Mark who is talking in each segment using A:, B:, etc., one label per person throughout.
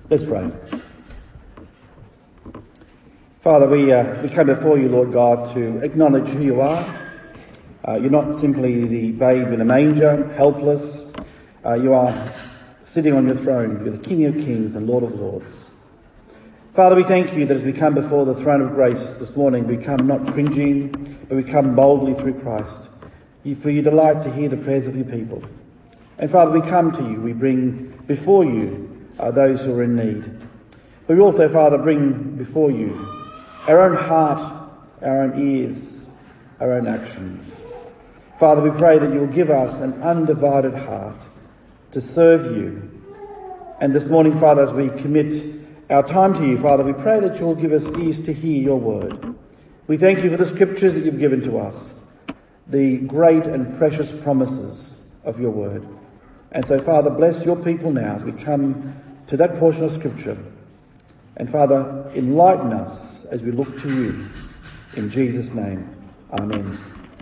A: Let's pray. Father, we come before you, Lord God, to acknowledge who you are. You're not simply the babe in a manger, helpless. You are sitting on your throne. You're the King of Kings and Lord of Lords. Father, we thank you that as we come before the throne of grace this morning, we come not cringing, but we come boldly through Christ. For you delight to hear the prayers of your people. And Father, we come to you. We bring before you those who are in need. But we also, Father, bring before you our own heart, our own ears, our own actions. Father, we pray that you'll give us an undivided heart to serve you. And this morning, Father, as we commit our time to you, Father, we pray that you'll give us ears to hear your word. We thank you for the scriptures that you've given to us, the great and precious promises of your word. And so, Father, bless your people now as we come to that portion of scripture. And Father, enlighten us as we look to you. In Jesus' name, amen.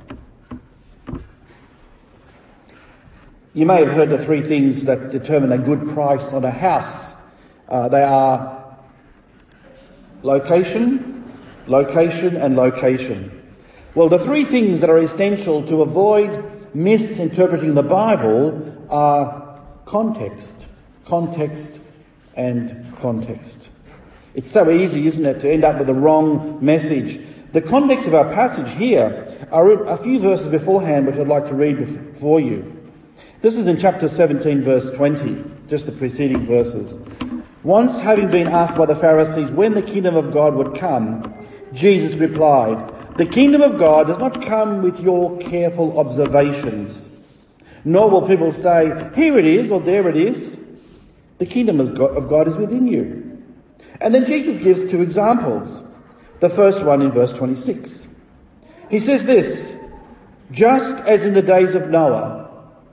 A: You may have heard the three things that determine a good price on a house. They are location, location, and location. Well, the three things that are essential to avoid misinterpreting the Bible are context, context, and context. It's so easy, isn't it, to end up with the wrong message. The context of our passage here are a few verses beforehand, which I'd like to read for you. This is in chapter 17, verse 20, just the preceding verses. Once, having been asked by the Pharisees when the kingdom of God would come, Jesus replied, "The kingdom of God does not come with your careful observations, nor will people say, 'Here it is,' or 'There it is.' The kingdom of God is within you." And then Jesus gives two examples. The first one in verse 26. He says this, "Just as in the days of Noah,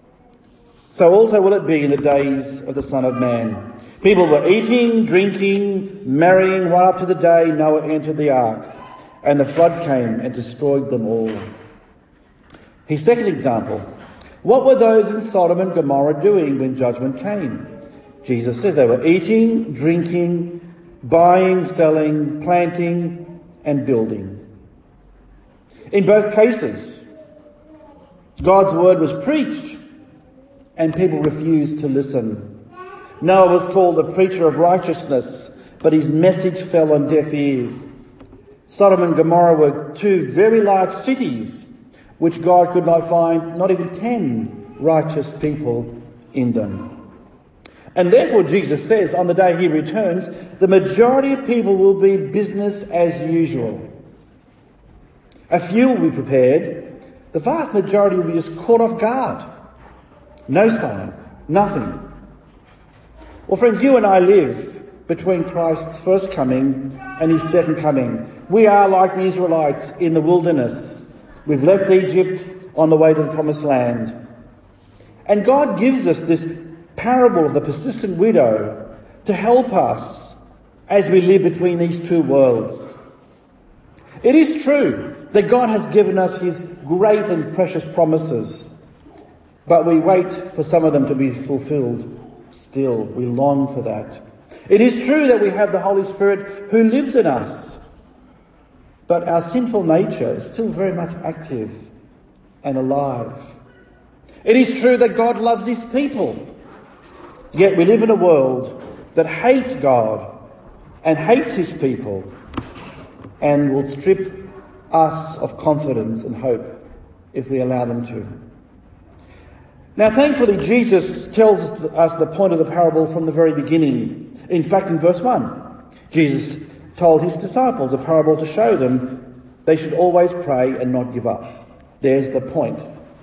A: so also will it be in the days of the Son of Man. People were eating, drinking, marrying right up to the day Noah entered the ark, and the flood came and destroyed them all." His second example. What were those in Sodom and Gomorrah doing when judgment came? Jesus says they were eating, drinking, buying, selling, planting, and building. In both cases, God's word was preached and people refused to listen. Noah was called the preacher of righteousness, but his message fell on deaf ears. Sodom and Gomorrah were two very large cities, which God could not find not even 10 righteous people in them. And therefore, Jesus says, on the day he returns, the majority of people will be business as usual. A few will be prepared. The vast majority will be just caught off guard. No sign, nothing. Well, friends, you and I live between Christ's first coming and his second coming. We are like the Israelites in the wilderness. We've left Egypt on the way to the promised land. And God gives us this parable of the persistent widow to help us as we live between these two worlds. It is true that God has given us his great and precious promises, but we wait for some of them to be fulfilled still. We long for that. It is true that we have the Holy Spirit who lives in us, but our sinful nature is still very much active and alive. It is true that God loves his people, yet we live in a world that hates God and hates his people and will strip us of confidence and hope if we allow them to. Now, thankfully, Jesus tells us the point of the parable from the very beginning. In fact, in verse 1, Jesus told his disciples a parable to show them they should always pray and not give up. There's the point.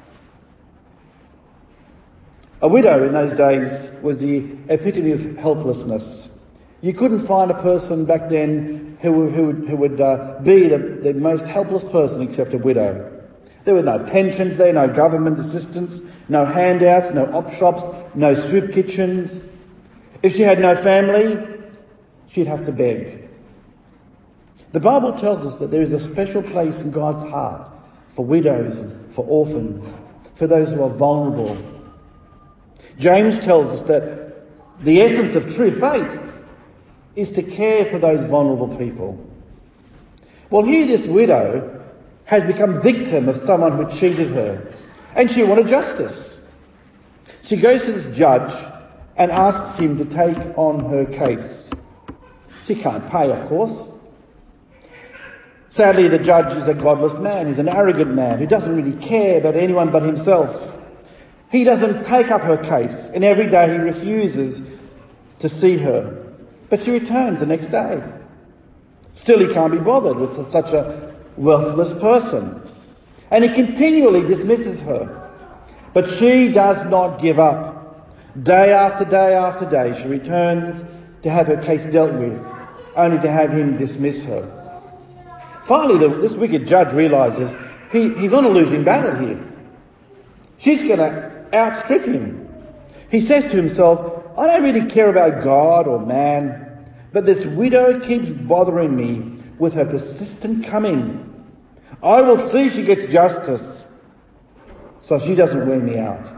A: A widow in those days was the epitome of helplessness. You couldn't find a person back then who would be the most helpless person except a widow. There were no pensions there, no government assistance, no handouts, no op shops, no soup kitchens. If she had no family, she'd have to beg. The Bible tells us that there is a special place in God's heart for widows, for orphans, for those who are vulnerable. James tells us that the essence of true faith is to care for those vulnerable people. Well, here this widow has become victim of someone who cheated her, and she wanted justice. She goes to this judge and asks him to take on her case. She can't pay, of course. Sadly, the judge is a godless man. He's an arrogant man who doesn't really care about anyone but himself. He doesn't take up her case, and every day he refuses to see her. But she returns the next day. Still, he can't be bothered with such a worthless person. And he continually dismisses her. But she does not give up. Day after day after day, she returns to have her case dealt with, only to have him dismiss her. Finally, this wicked judge realises he's on a losing battle here. She's going to outstrip him. He says to himself, I don't really care about God or man, but this widow keeps bothering me with her persistent coming. I will see she gets justice, so she doesn't wear me out.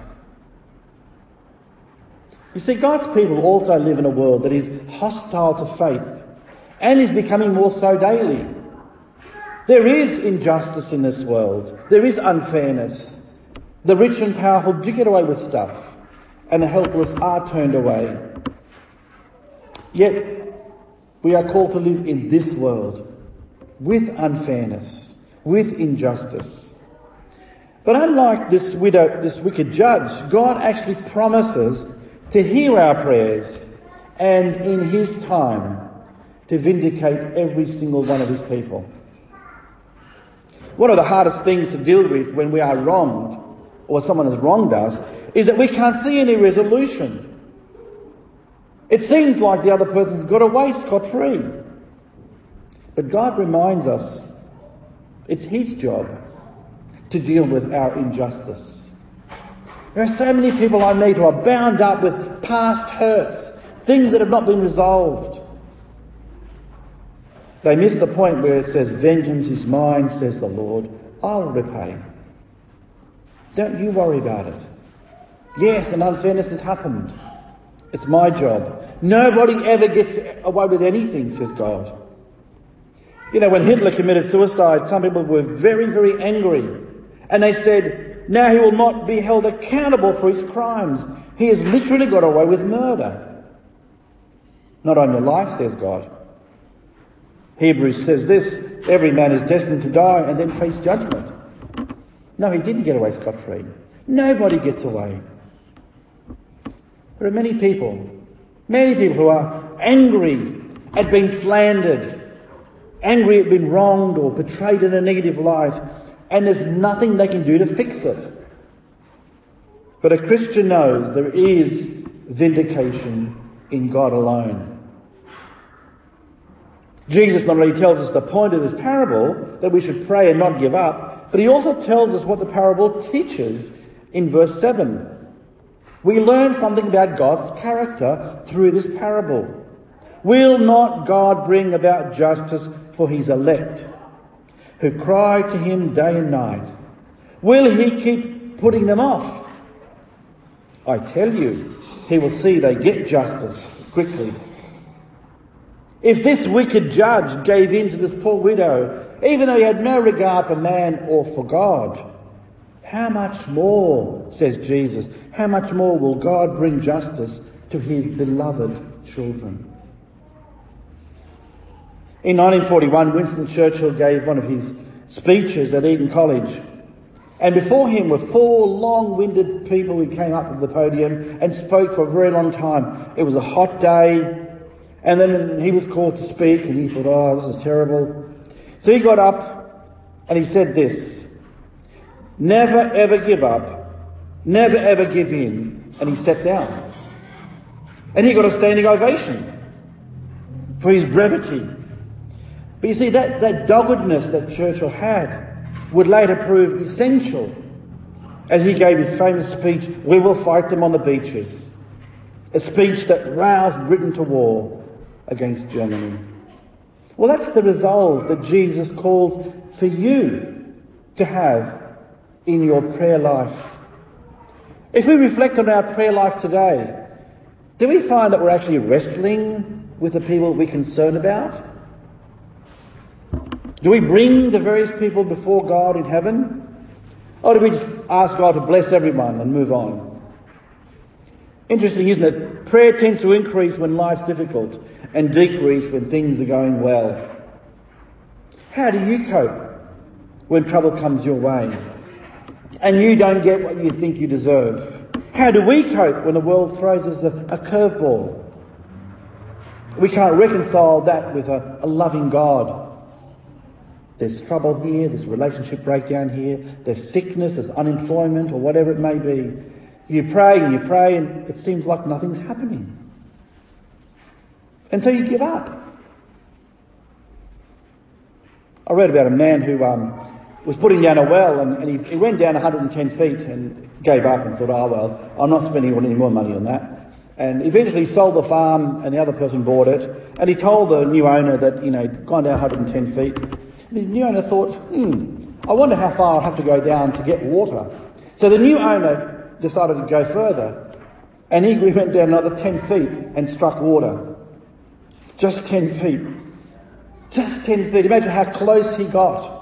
A: You see, God's people also live in a world that is hostile to faith and is becoming more so daily. There is injustice in this world. There is unfairness. The rich and powerful do get away with stuff, and the helpless are turned away. Yet, we are called to live in this world with unfairness, with injustice. But unlike this wicked judge, God actually promises to hear our prayers and in his time to vindicate every single one of his people. One of the hardest things to deal with when we are wronged or someone has wronged us is that we can't see any resolution. It seems like the other person's got away scot-free. But God reminds us it's his job to deal with our injustice. There are so many people I meet who are bound up with past hurts, things that have not been resolved. They miss the point where it says, vengeance is mine, says the Lord, I'll repay. Don't you worry about it. Yes, an unfairness has happened. It's my job. Nobody ever gets away with anything, says God. You know, when Hitler committed suicide, some people were very, very angry. And they said, now he will not be held accountable for his crimes. He has literally got away with murder. Not on your life, says God. Hebrews says this, every man is destined to die and then face judgment. No, he didn't get away scot-free. Nobody gets away. There are many people who are angry at being slandered, angry at being wronged or portrayed in a negative light, and there's nothing they can do to fix it. But a Christian knows there is vindication in God alone. Jesus not only tells us the point of this parable, that we should pray and not give up, but he also tells us what the parable teaches in verse 7. We learn something about God's character through this parable. Will not God bring about justice for his elect, who cry to him day and night? Will he keep putting them off? I tell you, he will see they get justice quickly. If this wicked judge gave in to this poor widow, even though he had no regard for man or for God, how much more, says Jesus, how much more will God bring justice to his beloved children? In 1941, Winston Churchill gave one of his speeches at Eton College. And before him were 4 long-winded people who came up to the podium and spoke for a very long time. It was a hot day. And then he was called to speak and he thought, oh, this is terrible. So he got up and he said this, never ever give up, never ever give in. And he sat down. And he got a standing ovation for his brevity. But you see, that doggedness that Churchill had would later prove essential as he gave his famous speech, "We will fight them on the beaches," a speech that roused Britain to war against Germany. Well, that's the resolve that Jesus calls for you to have in your prayer life. If we reflect on our prayer life today, do we find that we're actually wrestling with the people we're concerned about? Do we bring the various people before God in heaven? Or do we just ask God to bless everyone and move on? Interesting, isn't it? Prayer tends to increase when life's difficult and decrease when things are going well. How do you cope when trouble comes your way and you don't get what you think you deserve? How do we cope when the world throws us a curveball? We can't reconcile that with a loving God. There's trouble here, there's relationship breakdown here, there's sickness, there's unemployment, or whatever it may be. You pray and it seems like nothing's happening. And so you give up. I read about a man who was putting down a well and he went down 110 feet and gave up and thought, oh well, I'm not spending any more money on that. And eventually sold the farm and the other person bought it. And he told the new owner that, gone down 110 feet. The new owner thought, I wonder how far I'll have to go down to get water. So the new owner decided to go further. And he went down another 10 feet and struck water. Just 10 feet. Just 10 feet. Imagine how close he got.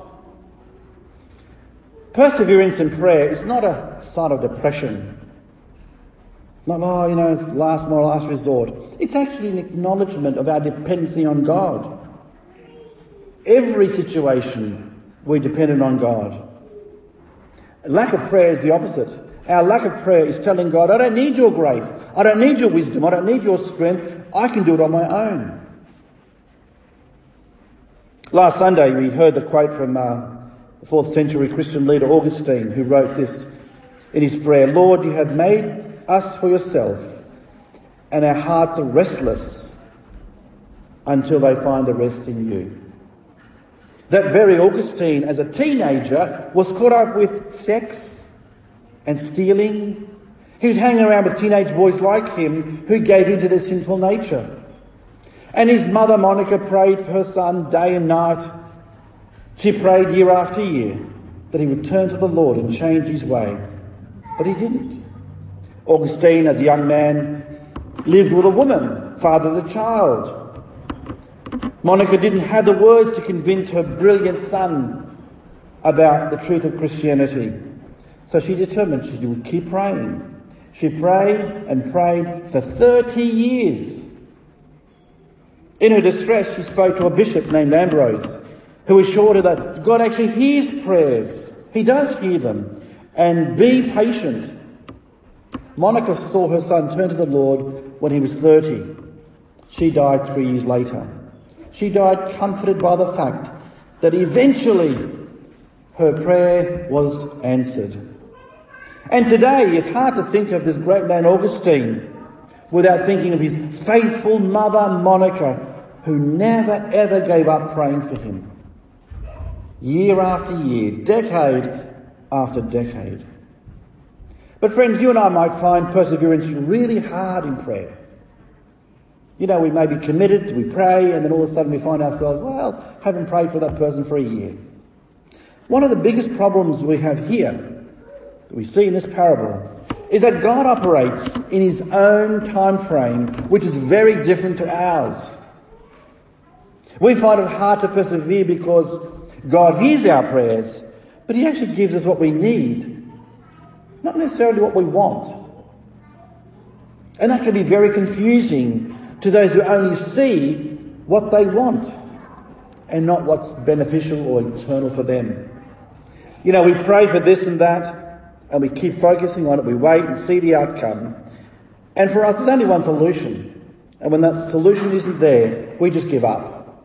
A: Perseverance in prayer is not a sign of depression. Not, it's my last resort. It's actually an acknowledgement of our dependency on God. Every situation, we're dependent on God. Lack of prayer is the opposite. Our lack of prayer is telling God, I don't need your grace. I don't need your wisdom. I don't need your strength. I can do it on my own. Last Sunday, we heard the quote from the 4th century Christian leader Augustine, who wrote this in his prayer, Lord, you have made us for yourself, and our hearts are restless until they find the rest in you. That very Augustine, as a teenager, was caught up with sex and stealing. He was hanging around with teenage boys like him who gave into their sinful nature. And his mother, Monica, prayed for her son day and night. She prayed year after year that he would turn to the Lord and change his way. But he didn't. Augustine, as a young man, lived with a woman, fathered a child. Monica didn't have the words to convince her brilliant son about the truth of Christianity. So she determined she would keep praying. She prayed and prayed for 30 years. In her distress, she spoke to a bishop named Ambrose, who assured her that God actually hears prayers. He does hear them. And be patient. Monica saw her son turn to the Lord when he was 30. She died 3 years later. She died comforted by the fact that eventually her prayer was answered. And today it's hard to think of this great man Augustine without thinking of his faithful mother Monica, who never ever gave up praying for him. Year after year, decade after decade. But friends, you and I might find perseverance really hard in prayer. We may be committed, we pray, and then all of a sudden we find ourselves, haven't prayed for that person for a year. One of the biggest problems we have here, that we see in this parable, is that God operates in his own time frame, which is very different to ours. We find it hard to persevere because God hears our prayers, but he actually gives us what we need, not necessarily what we want. And that can be very confusing to those who only see what they want and not what's beneficial or eternal for them. We pray for this and that, and we keep focusing on it, we wait and see the outcome. And for us, there's only one solution. And when that solution isn't there, we just give up.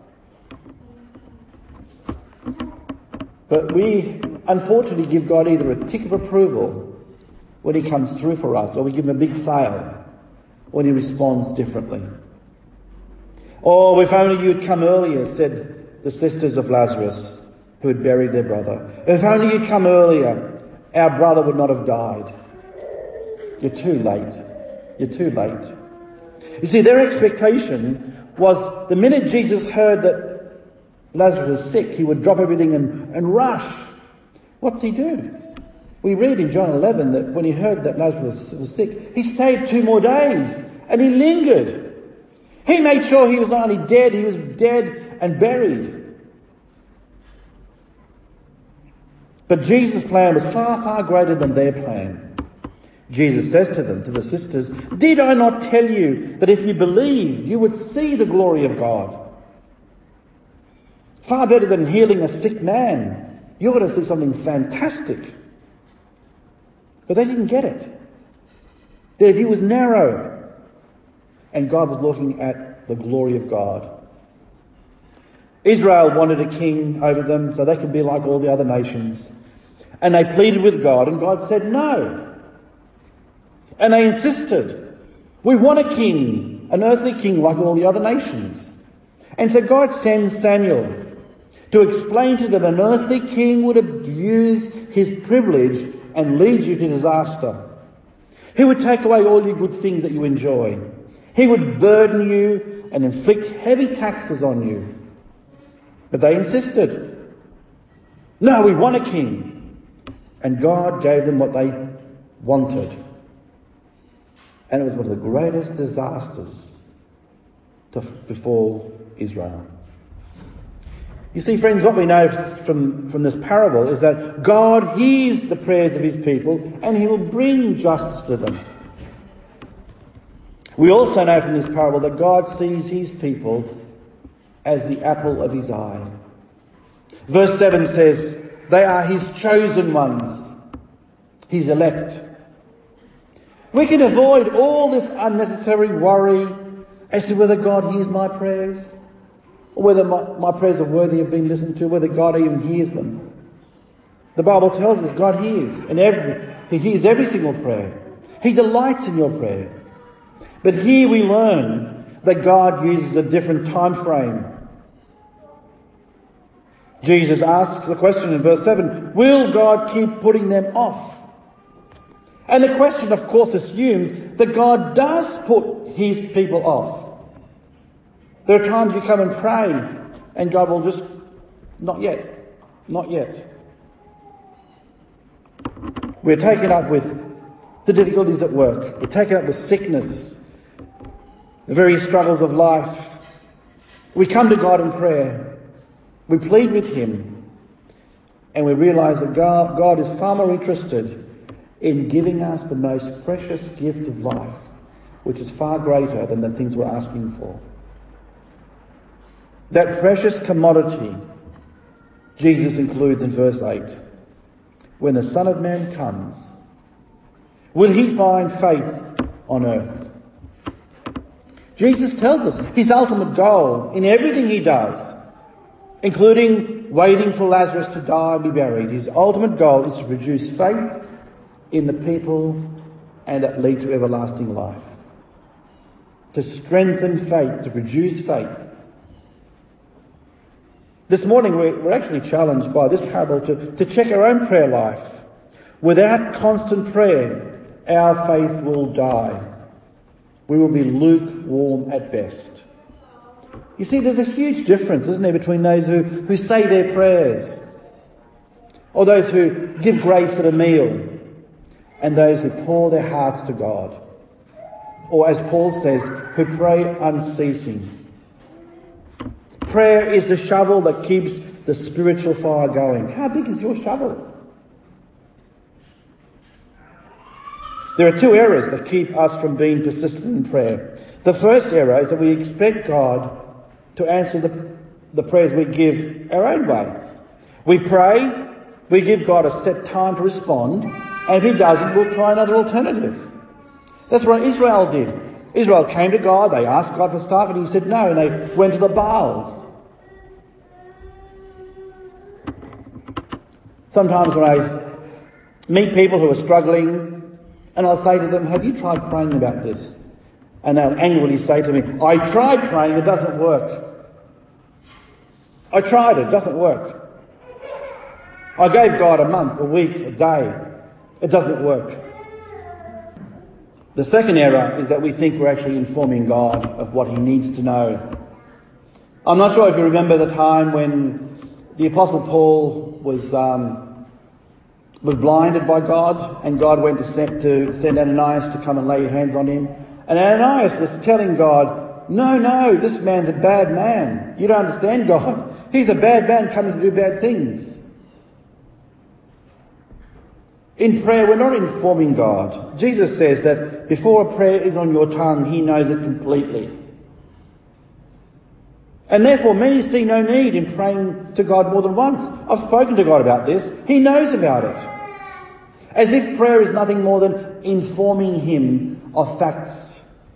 A: But we, unfortunately, give God either a tick of approval when he comes through for us, or we give him a big fail when he responds differently. Oh, if only you'd come earlier, said the sisters of Lazarus, who had buried their brother. If only you'd come earlier, our brother would not have died. You're too late. You're too late. You see, their expectation was the minute Jesus heard that Lazarus was sick, he would drop everything and rush. What's he do? We read in John 11 that when he heard that Lazarus was sick, he stayed 2 more days and he lingered. He made sure he was not only dead, he was dead and buried. But Jesus' plan was far, far greater than their plan. Jesus says to them, to the sisters, "Did I not tell you that if you believed, you would see the glory of God?" Far better than healing a sick man. You're going to see something fantastic. But they didn't get it. Their view was narrow. And God was looking at the glory of God. Israel wanted a king over them so they could be like all the other nations. And they pleaded with God, and God said no. And they insisted, "We want a king, an earthly king like all the other nations." And so God sends Samuel to explain to them an earthly king would abuse his privilege and lead you to disaster. He would take away all your good things that you enjoy. He would burden you and inflict heavy taxes on you. But they insisted. "No, we want a king." And God gave them what they wanted. And it was one of the greatest disasters to befall Israel. You see, friends, what we know from this parable is that God hears the prayers of his people and he will bring justice to them. We also know from this parable that God sees his people as the apple of his eye. Verse 7 says, they are his chosen ones, his elect. We can avoid all this unnecessary worry as to whether God hears my prayers, or whether my prayers are worthy of being listened to, whether God even hears them. The Bible tells us God hears, and he hears every single prayer. He delights in your prayer. But here we learn that God uses a different time frame. Jesus asks the question in verse 7, will God keep putting them off? And the question, of course, assumes that God does put his people off. There are times you come and pray and God will just, not yet. We're taken up with the difficulties at work. We're taken up with sickness, the various struggles of life. We come to God in prayer. We plead with him. And we realise that God is far more interested in giving us the most precious gift of life, which is far greater than the things we're asking for. That precious commodity Jesus includes in verse 8. When the Son of Man comes, will he find faith on earth? Jesus tells us his ultimate goal in everything he does, including waiting for Lazarus to die and be buried, his ultimate goal is to produce faith in the people and that lead to everlasting life. To strengthen faith, to produce faith. This morning we're actually challenged by this parable to check our own prayer life. Without constant prayer, our faith will die. We will be lukewarm at best. You see, there's a huge difference, isn't there, between those who say their prayers, or those who give grace at a meal, and those who pour their hearts to God. Or as Paul says, who pray unceasing. Prayer is the shovel that keeps the spiritual fire going. How big is your shovel? There are two errors that keep us from being persistent in prayer. The first error is that we expect God to answer the prayers we give our own way. We pray, we give God a set time to respond, and if he doesn't, we'll try another alternative. That's what Israel did. Israel came to God, they asked God for stuff, and he said no, and they went to the Baals. Sometimes when I meet people who are struggling, and I'll say to them, have you tried praying about this? And they'll angrily say to me, I tried praying, it doesn't work. I tried it doesn't work. I gave God a month, a week, a day. It doesn't work. The second error is that we think we're actually informing God of what he needs to know. I'm not sure if you remember the time when the Apostle Paul was blinded by God, and God went to send Ananias to come and lay hands on him. And Ananias was telling God, no, this man's a bad man. You don't understand God. He's a bad man coming to do bad things. In prayer, we're not informing God. Jesus says that before a prayer is on your tongue, he knows it completely. And therefore, many see no need in praying to God more than once. I've spoken to God about this. He knows about it. As if prayer is nothing more than informing him of facts.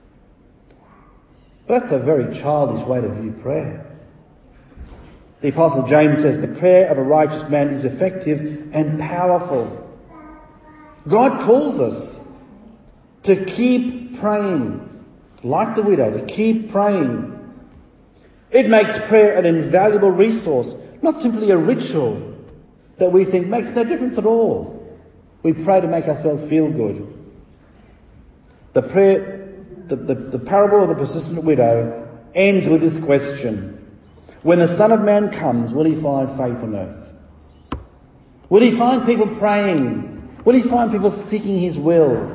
A: But that's a very childish way to view prayer. The Apostle James says, the prayer of a righteous man is effective and powerful. God calls us to keep praying, like the widow, to keep praying. It makes prayer an invaluable resource, not simply a ritual that we think makes no difference at all. We pray to make ourselves feel good. The parable of the persistent widow ends with this question. When the Son of Man comes, will he find faith on earth? Will he find people praying? Will he find people seeking his will?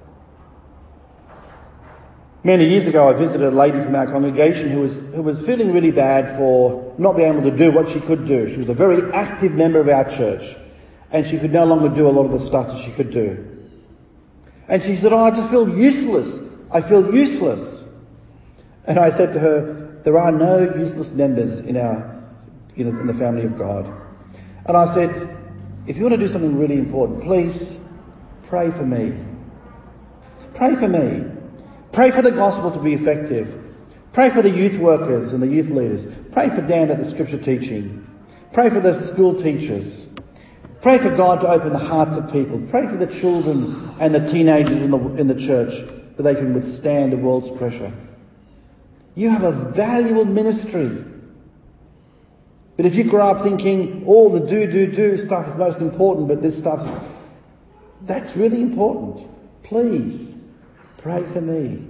A: Many years ago, I visited a lady from our congregation who was feeling really bad for not being able to do what she could do. She was a very active member of our church, and she could no longer do a lot of the stuff that she could do. And she said, I just feel useless. I feel useless. And I said to her, there are no useless members in the family of God. And I said, if you want to do something really important, please pray for me. Pray for me. Pray for the gospel to be effective. Pray for the youth workers and the youth leaders. Pray for Dan at the scripture teaching. Pray for the school teachers. Pray for God to open the hearts of people. Pray for the children and the teenagers in the church that they can withstand the world's pressure. You have a valuable ministry. But if you grow up thinking all the do stuff is most important, but this stuff, that's really important. Please, pray for me.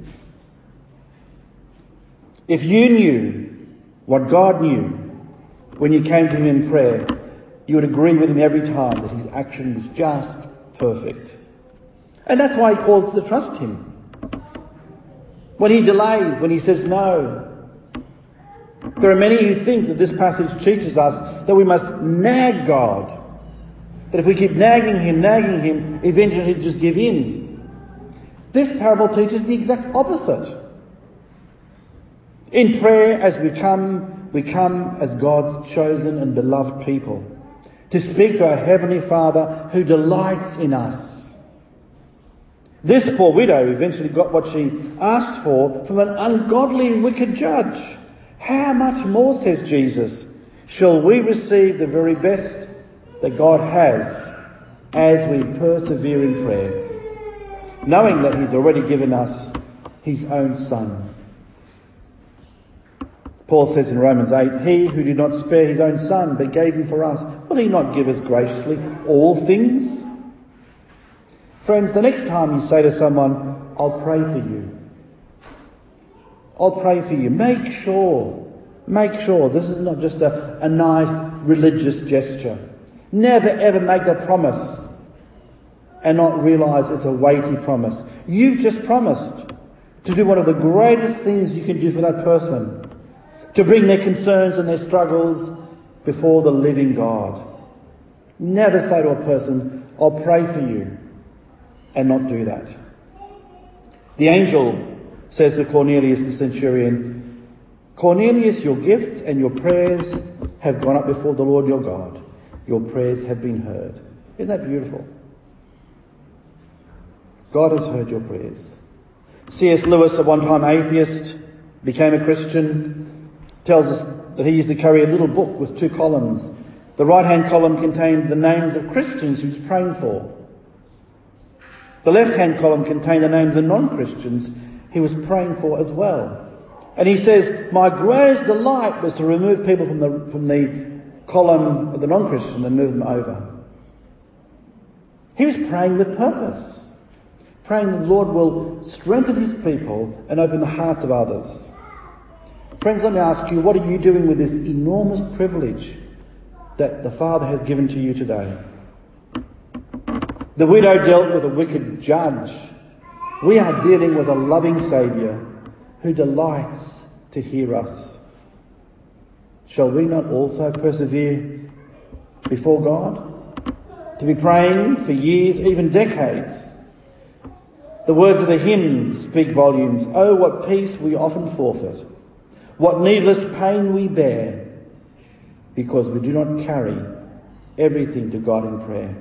A: If you knew what God knew when you came to him in prayer, you would agree with him every time that his action was just perfect. And that's why he calls us to trust him. When he delays, when he says no. There are many who think that this passage teaches us that we must nag God. That if we keep nagging him, eventually he'll just give in. This parable teaches the exact opposite. In prayer, as we come as God's chosen and beloved people, to speak to our Heavenly Father who delights in us. This poor widow eventually got what she asked for from an ungodly and wicked judge. How much more, says Jesus, shall we receive the very best that God has as we persevere in prayer, knowing that he's already given us his own Son. Paul says in Romans 8, he who did not spare his own Son but gave him for us, will he not give us graciously all things? Friends, the next time you say to someone, I'll pray for you. I'll pray for you. Make sure this is not just a nice religious gesture. Never ever make that promise and not realise it's a weighty promise. You've just promised to do one of the greatest things you can do for that person, to bring their concerns and their struggles before the living God. Never say to a person, I'll pray for you, and not do that. The angel says to Cornelius the centurion, Cornelius, your gifts and your prayers have gone up before the Lord your God. Your prayers have been heard. Isn't that beautiful? God has heard your prayers. C.S. Lewis, at one time atheist, became a Christian, tells us that he used to carry a little book with 2 columns. The right-hand column contained the names of Christians he was praying for. The left-hand column contained the names of non-Christians he was praying for as well. And he says, my greatest delight was to remove people from the column of the non-Christian and move them over. He was praying with purpose, praying that the Lord will strengthen his people and open the hearts of others. Friends, let me ask you, what are you doing with this enormous privilege that the Father has given to you today? The widow dealt with a wicked judge. We are dealing with a loving Saviour who delights to hear us. Shall we not also persevere before God? To be praying for years, even decades. The words of the hymn speak volumes. Oh, what peace we often forfeit. What needless pain we bear, because we do not carry everything to God in prayer.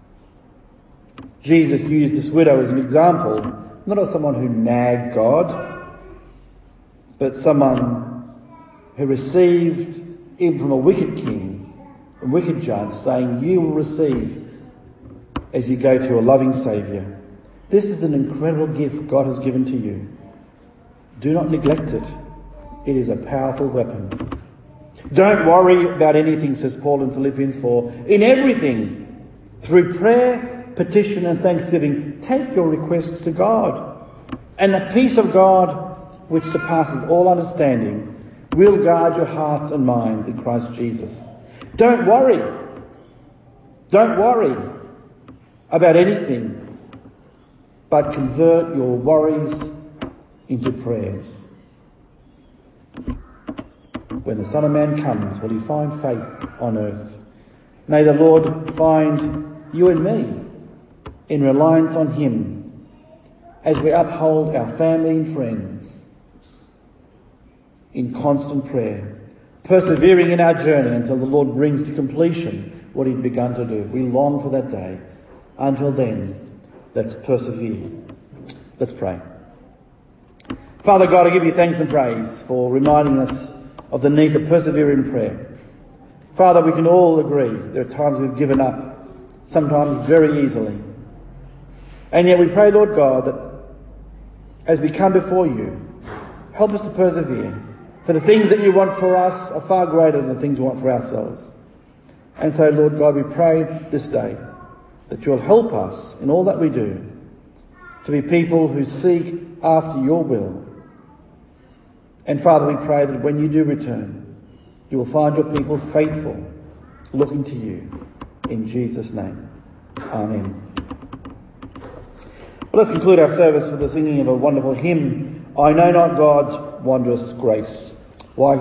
A: Jesus used this widow as an example, not as someone who nagged God, but someone who received, even from a wicked king, a wicked judge, saying, you will receive as you go to a loving Saviour. This is an incredible gift God has given to you. Do not neglect it. It is a powerful weapon. Don't worry about anything, says Paul in Philippians 4. In everything, through prayer, petition and thanksgiving, take your requests to God. And the peace of God, which surpasses all understanding, will guard your hearts and minds in Christ Jesus. Don't worry. Don't worry about anything, but convert your worries into prayers. When the Son of Man comes, will he find faith on earth? May the Lord find you and me in reliance on him as we uphold our family and friends in constant prayer, persevering in our journey until the Lord brings to completion what he'd begun to do. We long for that day. Until then, let's persevere. Let's pray. Father God, I give you thanks and praise for reminding us of the need to persevere in prayer. Father, we can all agree there are times we've given up, sometimes very easily. And yet we pray, Lord God, that as we come before you, help us to persevere. For the things that you want for us are far greater than the things we want for ourselves. And so, Lord God, we pray this day that you'll help us in all that we do to be people who seek after your will. And Father, we pray that when you do return, you will find your people faithful, looking to you. In Jesus' name. Amen. Well, let's conclude our service with the singing of a wonderful hymn, I Know Not God's Wondrous Grace.